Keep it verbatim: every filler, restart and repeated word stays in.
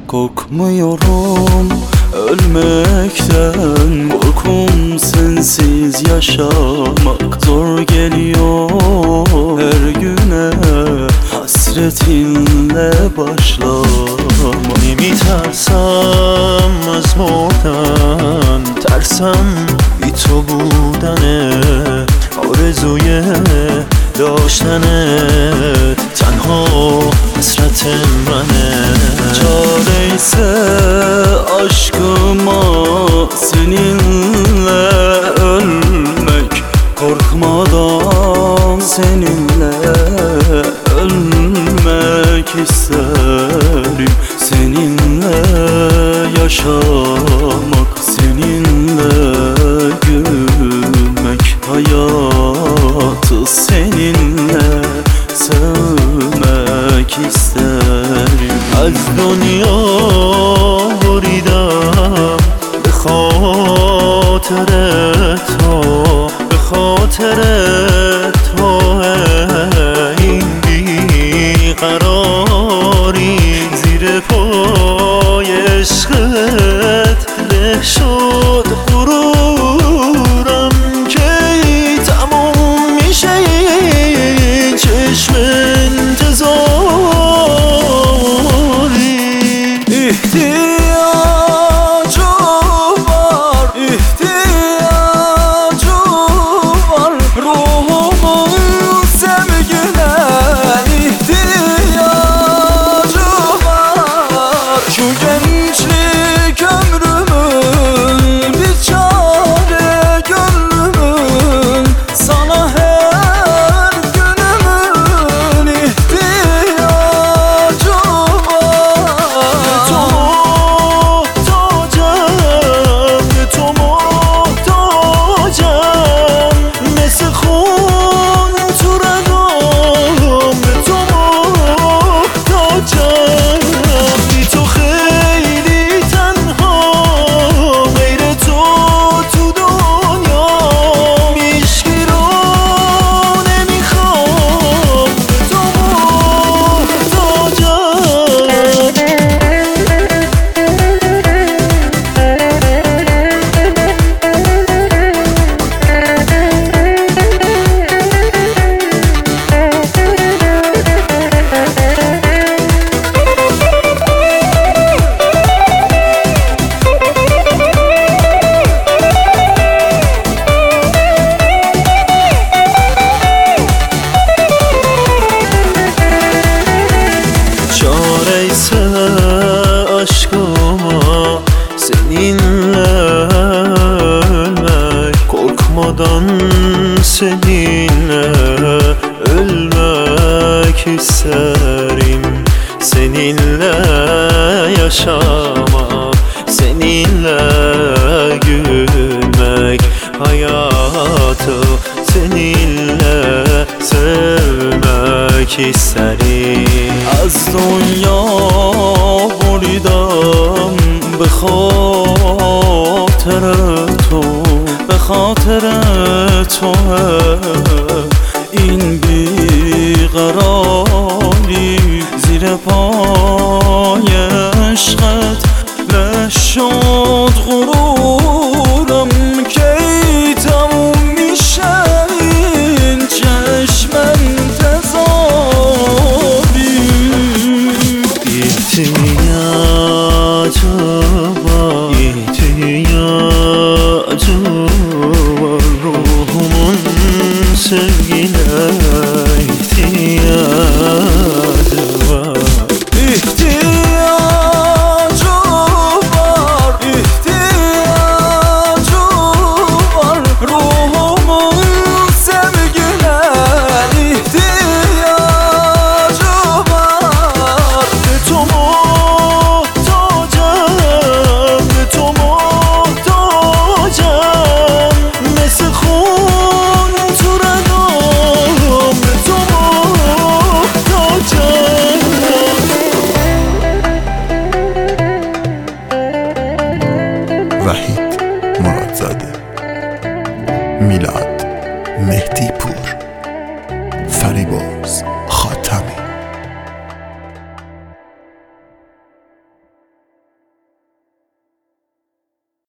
Korkmuyorum ölmekten, korkum sensiz yaşamak zor geliyor her güne. Hasretinle başlamak. نمیترسم از مردن، ترسم بی تو بودنه. آرزوی داشتنت تنها حسرت منه. Çareyse aşkıma seninle ölmek, korkmadan seninle ölmek isterim. Seninle yaşamak, seninle gülmek, hayatı seninle sevmek isterim. از دنیا بریدم به خاطر تو، به خاطر تو. این بیقراری زیر پای عشقت له شد غرورم. که تموم میشه این چشم انتظاری. İhtiyacı var, ihtiyacı var ruhumun sevgine. İhtiyacı var şu gençlik ömrümün, bir çare gönlümün, sana her günümün ihtiyacı aşkıma seninle ölmek, korkmadan seninle ölmek isterim. Seninle yaşamak, seninle gülmek, hayatı seninle sevmek isterim. از دنیا بریدم به خاطر تو، به خاطر تو. این بیقراری زیر پای عشقت له شد غرورم. که تموم میشه این چشم انتظاری. İhtiyacı var, ihtiyacı var ruhumun sevgine. İhtiyacı var. İhtiyacı var, ihtiyacı var ruhumun sevgine. İhtiyacı var. به تو محتاجم، به تو محتاجم. مثل خون تو رگام به تو محتاجم. وحید مرادزاده، میلاد مهدی پور، فریبرز.